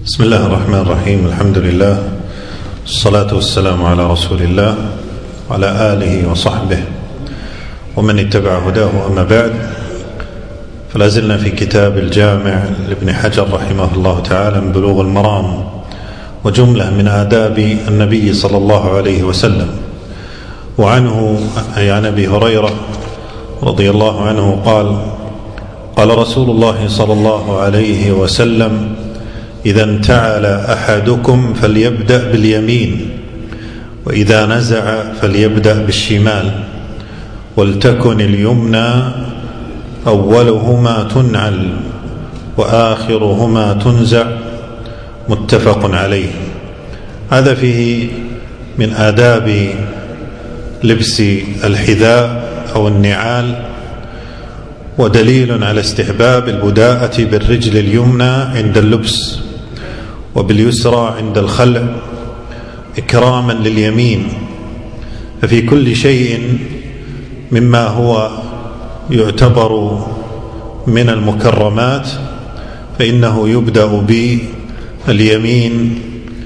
بسم الله الرحمن الرحيم. الحمد لله، الصلاة والسلام على رسول الله وعلى آله وصحبه ومن اتبع هداه. أما بعد، فلا زلنا في كتاب الجامع لابن حجر رحمه الله تعالى من بلوغ المرام وجملة من آداب النبي صلى الله عليه وسلم. وعنه عن أبي هريرة رضي الله عنه قال رسول الله صلى الله عليه وسلم: إذا انتعل أحدكم فليبدأ باليمين، وإذا نزع فليبدأ بالشمال، ولتكن اليمنى أولهما تنعل وآخرهما تنزع، متفق عليه. هذا فيه من آداب لبس الحذاء أو النعال، ودليل على استحباب البداءة بالرجل اليمنى عند اللبس وباليسرى عند الخلع إكراما لليمين. ففي كل شيء مما هو يعتبر من المكرمات فإنه يبدأ باليمين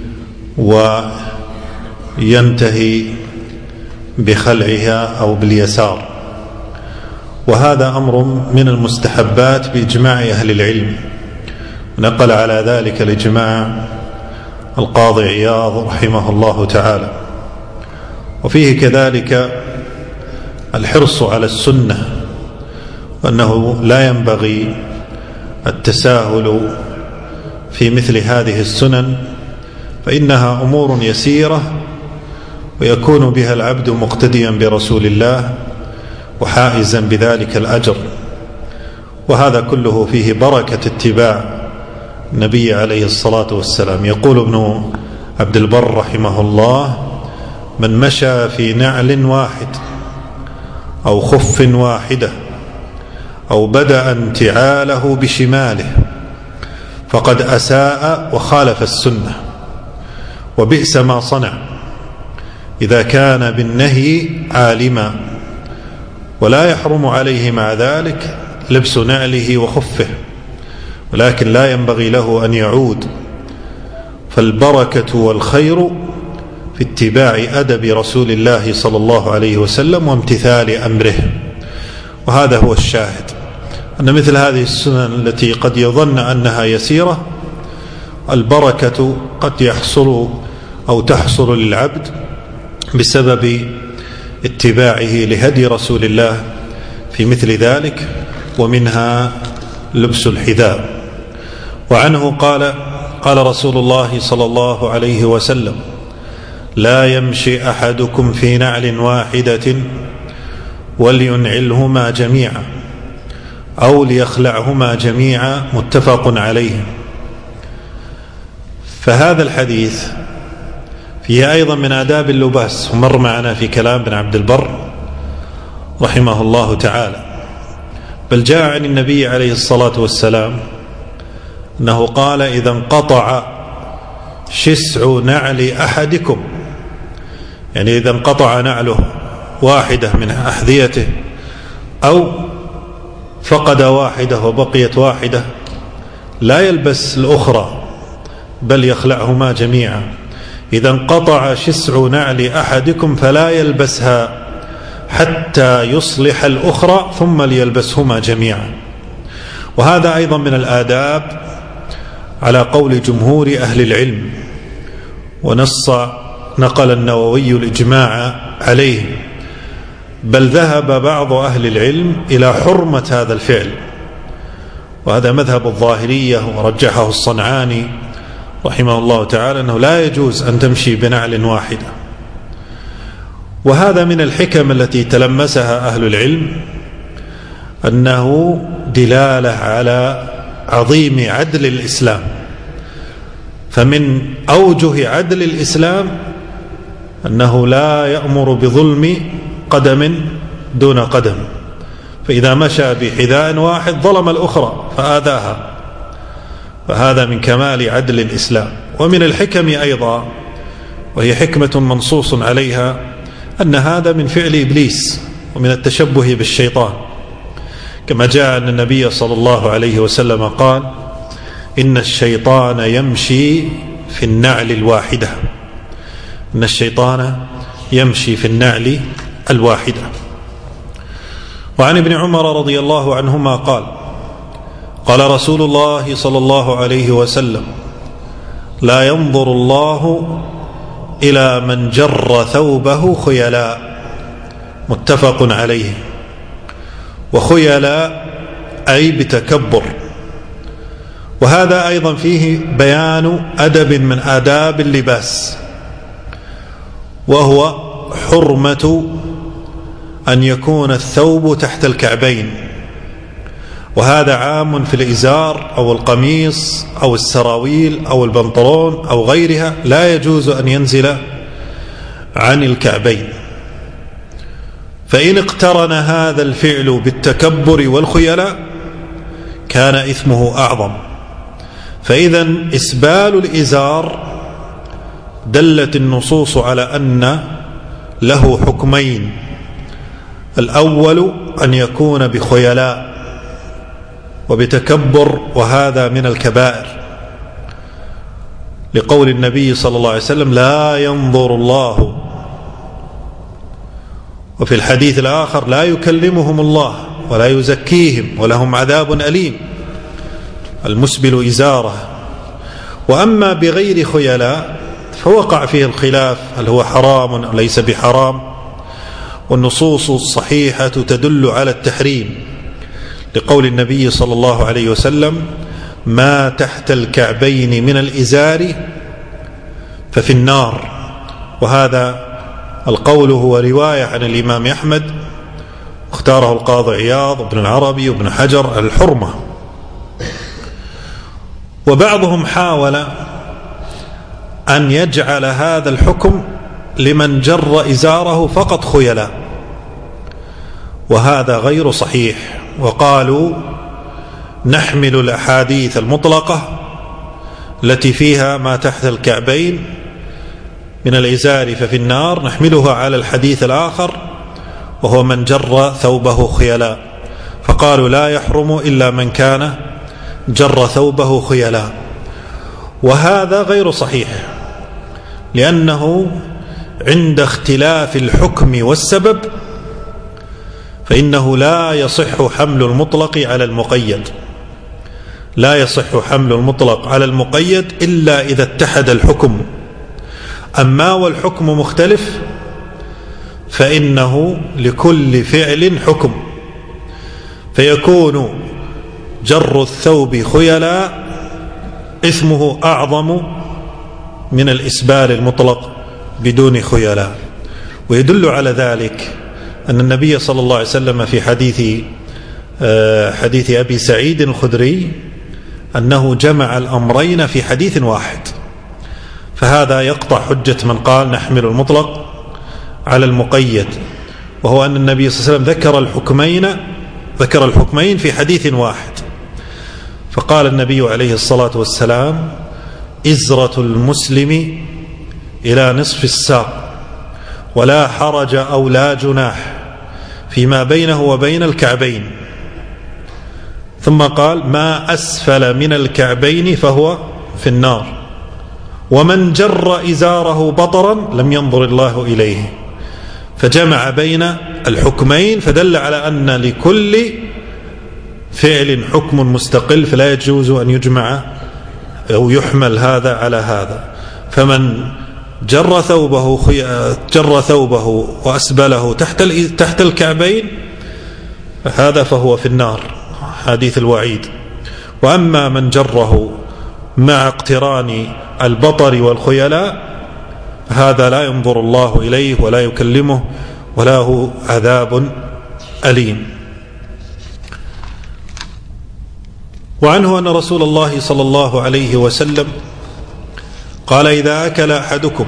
وينتهي بخلعها أو باليسار، وهذا أمر من المستحبات بإجماع أهل العلم. نقل على ذلك الإجماع القاضي عياض رحمه الله تعالى. وفيه كذلك الحرص على السنة، وأنه لا ينبغي التساهل في مثل هذه السنن، فإنها أمور يسيرة ويكون بها العبد مقتديا برسول الله وحائزا بذلك الأجر. وهذا كله فيه بركة اتباع النبي عليه الصلاة والسلام. يقول ابن عبد البر رحمه الله: من مشى في نعل واحد أو خف واحدة أو بدأ انتعاله بشماله فقد أساء وخالف السنة، وبئس ما صنع إذا كان بالنهي عالما، ولا يحرم عليه مع ذلك لبس نعله وخفه، ولكن لا ينبغي له أن يعود. فالبركة والخير في اتباع أدب رسول الله صلى الله عليه وسلم وامتثال أمره. وهذا هو الشاهد، أن مثل هذه السنن التي قد يظن أنها يسيرة، البركة قد يحصل أو تحصل للعبد بسبب اتباعه لهدي رسول الله في مثل ذلك، ومنها لبس الحذاء. وعنه قال رسول الله صلى الله عليه وسلم: لا يمشي أحدكم في نعل واحدة ولينعلهما جميعا أو ليخلعهما جميعا، متفق عليه. فهذا الحديث فيه أيضا من آداب اللباس، ومر معنا في كلام ابن عبد البر رحمه الله تعالى. بل جاء عن النبي عليه الصلاة والسلام أنه قال: إذا انقطع شسع نعل أحدكم، يعني إذا انقطع نعله واحدة من أحذيته أو فقد واحدة وبقيت واحدة، لا يلبس الأخرى بل يخلعهما جميعا. إذا انقطع شسع نعل أحدكم فلا يلبسها حتى يصلح الأخرى ثم ليلبسهما جميعا. وهذا أيضا من الآداب على قول جمهور أهل العلم، نقل النووي الإجماع عليه، بل ذهب بعض أهل العلم إلى حرمة هذا الفعل، وهذا مذهب الظاهرية ورجحه الصنعاني رحمه الله تعالى، أنه لا يجوز أن تمشي بنعل واحدة. وهذا من الحكم التي تلمسها أهل العلم، أنه دلالة على عظيم عدل الإسلام. فمن أوجه عدل الإسلام أنه لا يأمر بظلم قدم دون قدم، فإذا مشى بحذاء واحد ظلم الأخرى فآذاها، فهذا من كمال عدل الإسلام. ومن الحكم أيضا، وهي حكمة منصوص عليها، أن هذا من فعل إبليس ومن التشبه بالشيطان، كما جاء أن النبي صلى الله عليه وسلم قال: إن الشيطان يمشي في النعل الواحدة. إن الشيطان يمشي في النعل الواحدة. وعن ابن عمر رضي الله عنهما قال قال رسول الله صلى الله عليه وسلم لا ينظر الله إلى من جر ثوبه خيلاء. متفق عليه. وخيلاء أي بتكبر. وهذا أيضا فيه بيان أدب من آداب اللباس، وهو حرمة أن يكون الثوب تحت الكعبين، وهذا عام في الإزار أو القميص أو السراويل أو البنطلون أو غيرها، لا يجوز أن ينزل عن الكعبين. فإن اقترن هذا الفعل بالتكبر والخيلاء كان إثمه أعظم. فإذا إسبال الإزار دلت النصوص على أن له حكمين: الأول أن يكون بخيلاء وبتكبر، وهذا من الكبائر، لقول النبي صلى الله عليه وسلم لا ينظر الله. وفي الحديث الآخر لا يكلمهم الله ولا يزكيهم ولهم عذاب أليم، المسبل إزاره. وأما بغير خيلاء فوقع فيه الخلاف، هل هو حرام أو ليس بحرام، والنصوص الصحيحة تدل على التحريم، لقول النبي صلى الله عليه وسلم ما تحت الكعبين من الإزار ففي النار. وهذا القول هو رواية عن الإمام أحمد، اختاره القاضي عياض وابن العربي وابن حجر الحرمة. وبعضهم حاول أن يجعل هذا الحكم لمن جر إزاره فقط خيلاء، وهذا غير صحيح. وقالوا نحمل الأحاديث المطلقة التي فيها ما تحت الكعبين من الإزار ففي النار، نحملها على الحديث الآخر وهو من جر ثوبه خيلاء، فقالوا لا يحرم إلا من كان جر ثوبه خيلاء. وهذا غير صحيح، لأنه عند اختلاف الحكم والسبب فإنه لا يصح حمل المطلق على المقيد، لا يصح حمل المطلق على المقيد إلا إذا اتحد الحكم. أما والحكم مختلف فإنه لكل فعل حكم، فيكون جر الثوب خيلاء إثمه أعظم من الإسبال المطلق بدون خيلاء. ويدل على ذلك أن النبي صلى الله عليه وسلم في حديث أبي سعيد الخدري أنه جمع الأمرين في حديث واحد، فهذا يقطع حجة من قال نحمل المطلق على المقيد، وهو أن النبي صلى الله عليه وسلم ذكر الحكمين في حديث واحد. فقال النبي عليه الصلاة والسلام إزرة المسلم إلى نصف الساق ولا حرج أو لا جناح فيما بينه وبين الكعبين، ثم قال ما أسفل من الكعبين فهو في النار، ومن جر إزاره بطرا لم ينظر الله إليه. فجمع بين الحكمين، فدل على أن لكل فعل حكم مستقل، فلا يجوز أن يجمع أو يحمل هذا على هذا. فمن جر ثوبه وأسبله تحت الكعبين هذا فهو في النار، حديث الوعيد. وأما من جره مع اقتران البطر والخيلاء هذا لا ينظر الله إليه ولا يكلمه وله عذاب أليم. وعنه أن رسول الله صلى الله عليه وسلم قال إذا أكل أحدكم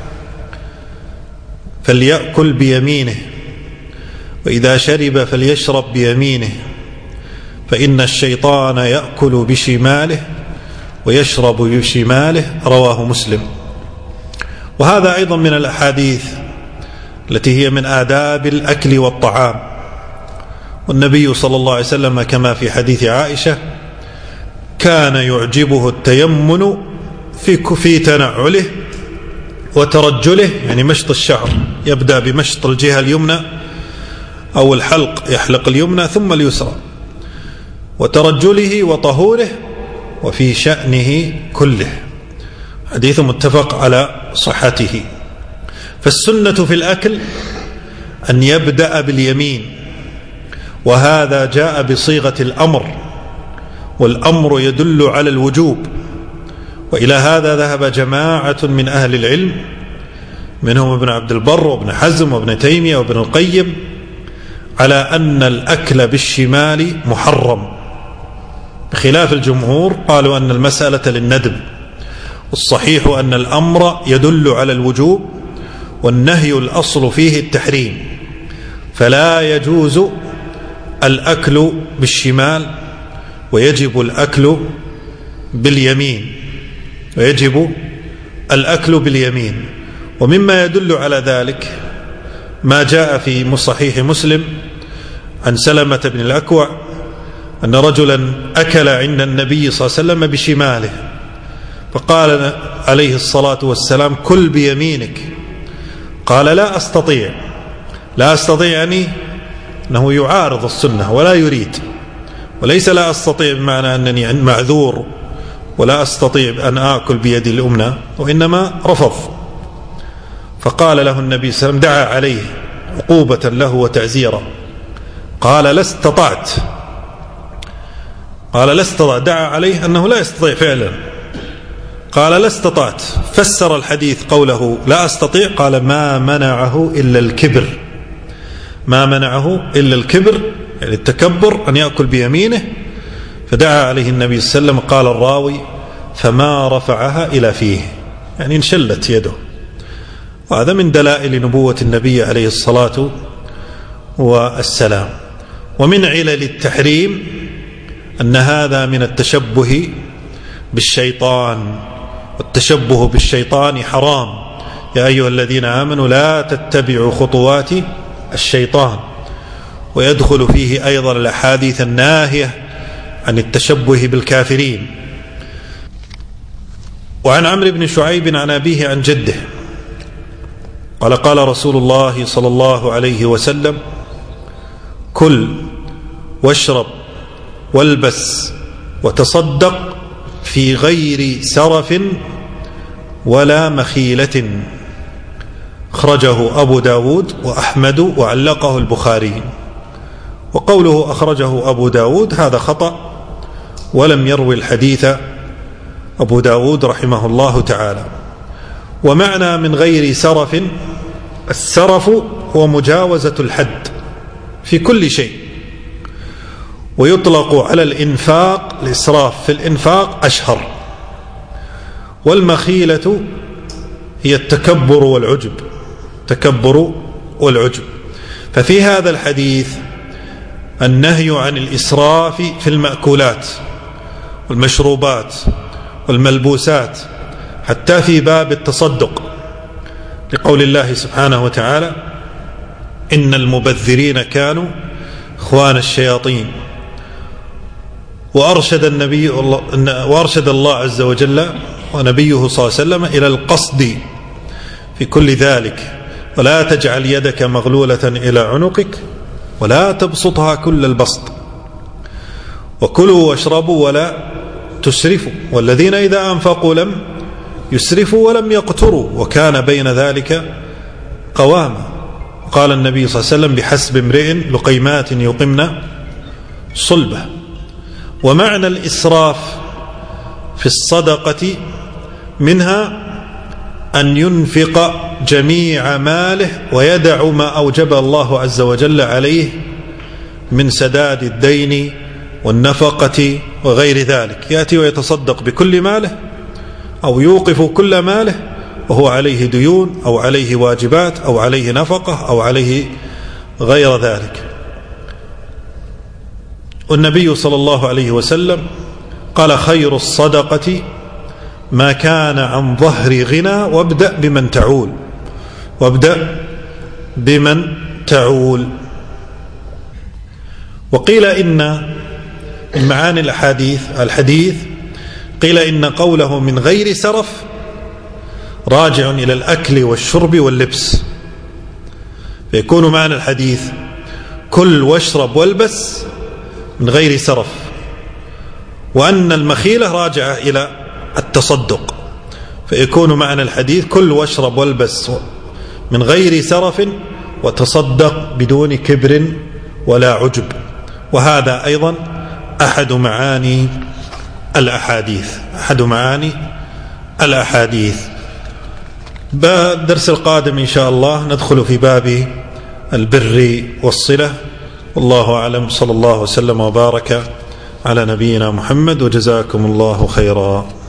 فليأكل بيمينه، وإذا شرب فليشرب بيمينه، فإن الشيطان يأكل بشماله ويشرب بشماله، رواه مسلم. وهذا أيضا من الأحاديث التي هي من آداب الأكل والطعام. والنبي صلى الله عليه وسلم كما في حديث عائشة كان يعجبه التيمن في تنعله وترجله، يعني مشط الشعر، يبدأ بمشط الجهة اليمنى أو الحلق، يحلق اليمنى ثم اليسرى، وترجله وطهوره، وفي شأنه كله. حديث متفق على صحته. فالسنة في الأكل أن يبدأ باليمين، وهذا جاء بصيغة الأمر، والأمر يدل على الوجوب. وإلى هذا ذهب جماعة من أهل العلم، منهم ابن عبد البر وابن حزم وابن تيمية وابن القيم، على أن الأكل بالشمال محرم، بخلاف الجمهور قالوا أن المسألة للندب. والصحيح أن الأمر يدل على الوجوب، والنهي الأصل فيه التحريم، فلا يجوز الأكل بالشمال، ويجب الأكل باليمين، ومما يدل على ذلك ما جاء في صحيح مسلم عن سلمة بن الأكوع أن رجلا أكل عند النبي صلى الله عليه وسلم بشماله، فقال عليه الصلاة والسلام: كل بيمينك. قال: لا أستطيع، يعني أنه يعارض السنة ولا يريد، وليس لا أستطيع بمعنى أنني معذور ولا أستطيع أن آكل بيدي اليمنى، وإنما رفض. فقال له النبي صلى الله عليه وسلم: دعا عليه عقوبة له وتعزيرا. قال: لا استطعت. دعا عليه أنه لا يستطيع فعلا. قال: لا استطعت. فسر الحديث قوله لا أستطيع، قال: ما منعه إلا الكبر، يعني التكبر، أن يأكل بيمينه. فدعا عليه النبي صلى الله عليه وسلم. قال الراوي: فما رفعها إلى فيه، يعني انشلت يده. وهذا من دلائل نبوة النبي عليه الصلاة والسلام. ومن علل التحريم أن هذا من التشبه بالشيطان، والتشبه بالشيطان حرام. يا أيها الذين آمنوا لا تتبعوا خطوات الشيطان. ويدخل فيه أيضا الأحاديث الناهية عن التشبه بالكافرين. وعن عمرو بن شعيب عن أبيه عن جده قال: قال رسول الله صلى الله عليه وسلم: كل واشرب والبس وتصدق في غير سرف ولا مخيلة. أخرجه أبو داود وأحمد وعلقه البخاري. وقوله أخرجه أبو داود هذا خطأ، ولم يروي الحديث أبو داود رحمه الله تعالى. ومعنى من غير سرف، السرف هو مجاوزة الحد في كل شيء، ويطلق على الإنفاق، الإسراف في الإنفاق أشهر. والمخيلة هي التكبر والعجب. ففي هذا الحديث النهي عن الإسراف في المأكولات والمشروبات والملبوسات، حتى في باب التصدق، لقول الله سبحانه وتعالى: إن المبذرين كانوا إخوان الشياطين. وأرشد الله عز وجل ونبيه صلى الله عليه وسلم إلى القصد في كل ذلك: ولا تجعل يدك مغلولة إلى عنقك ولا تبسطها كل البسط، وكلوا واشربوا ولا تسرفوا، والذين إذا أنفقوا لم يسرفوا ولم يقتروا وكان بين ذلك قواما. قال النبي صلى الله عليه وسلم: بحسب امرئ لقيمات يقمن صلبه. ومعنى الإسراف في الصدقة منها أن ينفق جميع ماله ويدع ما أوجب الله عز وجل عليه من سداد الدين والنفقة وغير ذلك. يأتي ويتصدق بكل ماله، أو يوقف كل ماله وهو عليه ديون أو عليه واجبات أو عليه نفقة أو عليه غير ذلك. والنبي صلى الله عليه وسلم قال: خير الصدقة ما كان عن ظهر غنى وابدأ بمن تعول. وقيل إن من معاني الحديث قيل إن قوله من غير سرف راجع إلى الأكل والشرب واللبس، فيكون معنى الحديث كل واشرب والبس من غير سرف، وأن المخيلة راجعة إلى التصدق، فيكون معنى الحديث كل واشرب والبس من غير سرف وتصدق بدون كبر ولا عجب. وهذا أيضا أحد معاني الأحاديث. بالدرس القادم إن شاء الله ندخل في باب البر والصلة. والله أعلم، صلى الله وسلم وبارك على نبينا محمد، وجزاكم الله خيرا.